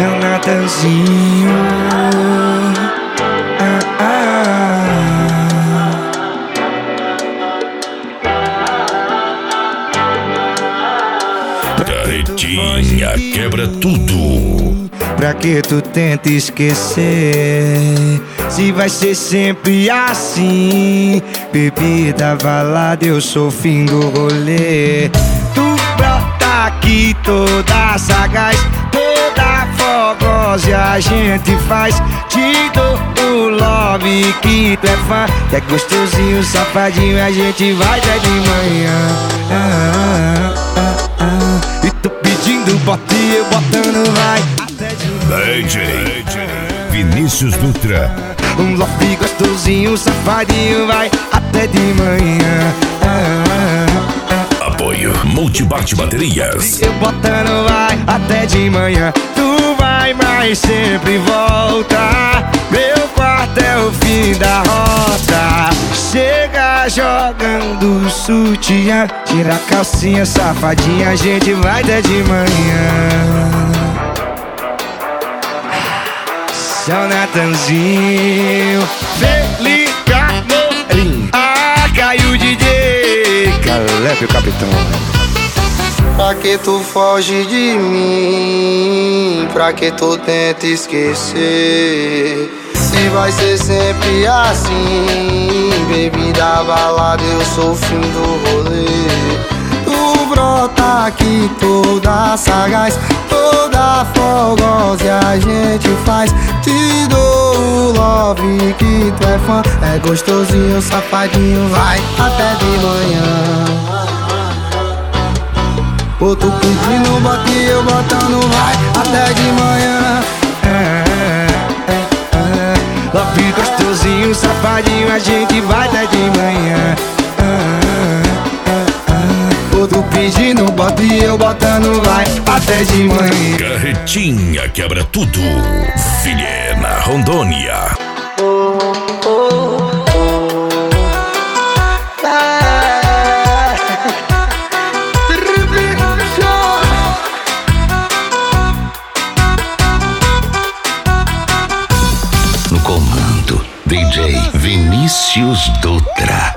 é o Natanzinho. Carretinha quebra tudo. Pra que tu tenta esquecer? Se vai ser sempre assim. Bebida, balada, eu sou o fim do rolê. Tu brota aqui toda sagaz, toda fogosa e a gente faz. Te dou o love que tu é fã. É gostosinho, safadinho, a gente vai até de manhã. E tô pedindo bote, eu botando vai até de manhã. DJ Vinícius Dutra. Um love gostosinho, safadinho, vai até de manhã. Apoio Multibate Baterias. Eu botando vai até de manhã. Tu vai, mas sempre volta. Meu quarto é o fim da rota. Chega jogando sutiã, tira a calcinha, safadinha, a gente vai até de manhã. Seu Natanzinho, Felipe Amorim. Ah, caiu o DJ Caleb, o capitão. Pra que tu foge de mim? Pra que tu tenta esquecer? Se vai ser sempre assim. Bebida, balada, eu sou o fim do rolê. Tu brota aqui toda sagaz, toda fogosa e a gente faz. Te dou o love que tu é fã. É gostosinho, safadinho, vai até de manhã. Ô, tu pedindo bote, eu botando vai até de manhã. Love gostosinho, safadinho, a gente vai até de manhã. Ô, tu pedindo bote, eu botando vai até de manhã. Carretinha quebra tudo. Vilhena, Rondônia. No comando, DJ Vinícius Dutra.